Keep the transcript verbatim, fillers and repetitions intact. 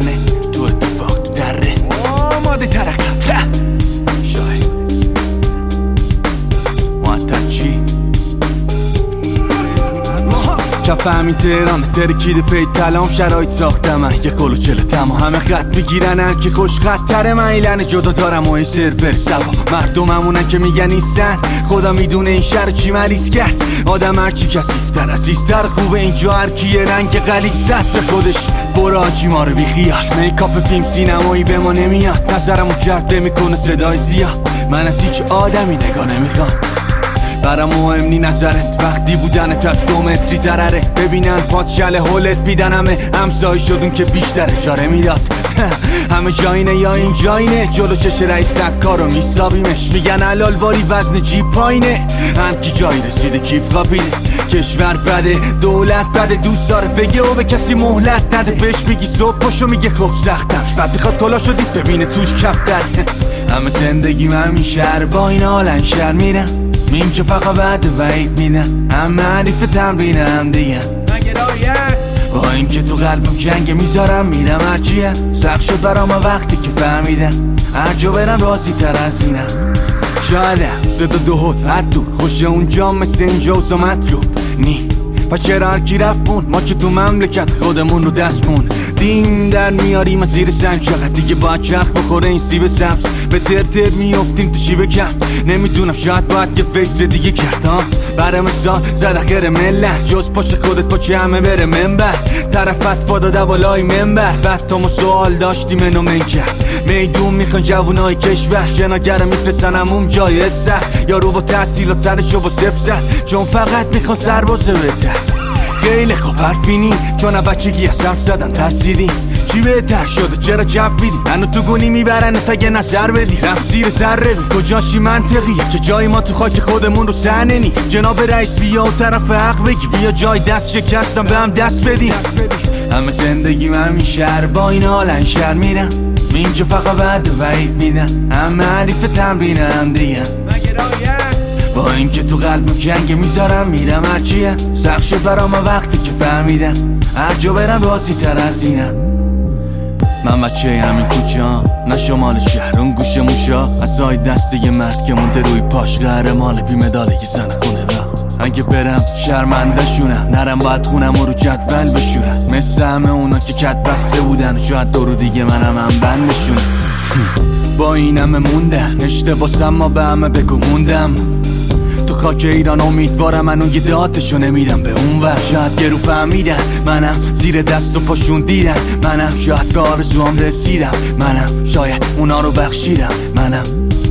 میزنه تو اتفاق تو دره آماده ترقم شاید معطل چی؟ کف همین تهران ترکیده پی تلام شرایط ساختم من یه کلو چله تمام همه خط میگیرن هر که خوش خطره من ایلن جدا دارم و این سرور سوا مردم همونن که میگن نیستن خدا میدونه این شهر چی مریض کرد آدم هرچی کثیفتر عزیزتر خوبه اینجا هر کی یه رنگ غلیظ زد به خودش برو آجی ما رو بی خیال میکاپ فیلم سینمایی به ما نمیاد نظرمو جلب میکنه صدای زیاد من از هیچ آدمی نگاه نمیخوام برام مهم نی نظرت وقتی بودنت از دو متری ضرره ببینن پات شله هولت بیدن همه همسایی شدون که بیشتر اجاره میداد همه جاینه یا این جاینه جلو چش رئیس دکار رو میسابیمش میگن حلال واری وزن جیب پایینه هر کی جایی رسیده کیف قابیله کشور بده دولت بده دوست داره بگه و به کسی مهلت نده بهش میگی صبح پاشو میگه خب سختم بعد میخواد کلا شدید ببینه توش کفتر همه زندگی من همین شهر با این حالن شهر میرم میم که فقط بعد وعید میدن همه حریف تمرین هم دیگه با این که تو قلبم جنگ میذارم میرم هرچیه سخت شد برام وقتی که فهمیدم هر جا برم راضی تر از اینم شایدم صدا دو هد هر دور خوشه اونجا مثل اینجا و مطلوب نی پس چرا هر کی رفت ما که تو مملکت خودمون رو دستمون دیم در میاریم از زیر سنگ چقدر دیگه باید چرخ بخوره این سیب سبز به تر تر میافتیم تو چی بکن نمیدونم شاید باید یه فکر دیگه کرد ها برای مثال زد اخیر ملت جز پاچ خودت پاچه همه بره منبر طرفت فاداده بالای منبر بعد تا ما سوال داشتیم منو من کرد میدون میخوان جوونای کشور جناگر میفرستن همون جای سخت یارو با تحصیلات سرشو با صفر زد چون فقط میخوان سربازه بهتر خیلی خوب حرفی نی چون بچگی از حرف زدن ترسیدیم چی بهتر شده چرا جفیدی منو تو گونی میبرن تا یه نظر بدی رفت زیر سره بی کجاشی منطقیه که جای ما تو خاک خودمون رو سنه نی جناب رئیس بیا و طرف حق بگی بیا جای دست شکستم به هم دست بدی همه زندگی من همین شهر با این حالن شهر میرم اینجا فقط بعد وعید میدن همه حریف تمرین هم دیگه با این که تو قلبم جنگ میذارم میرم هرچیه سخت شد برام وقتی که فهمیدم هر جا برم بازی تر از اینم من بچه همین کوچه ها نه شمال شهر اون گوشه موشا اصای دسته یه مرد که مونده روی پاش قهرمان بی مداله که زن خونه را اگه برم شرمنده شونم نرم باید خونم و رو جدول بشورم مثل همه اونا که کت بسته بودن شاید دو رو دیگه منم هم بندشونم با این همه موندن اشتباسم ما به همه بگو موندم تو خاک ایران امیدوارم منو یه داتشو نمیدم به اون ور شاید گرو فهمیدن منم زیر دست و پاشون دیدن منم شاید به آرزوام رسیدم منم شاید اونا رو بخشیدم منم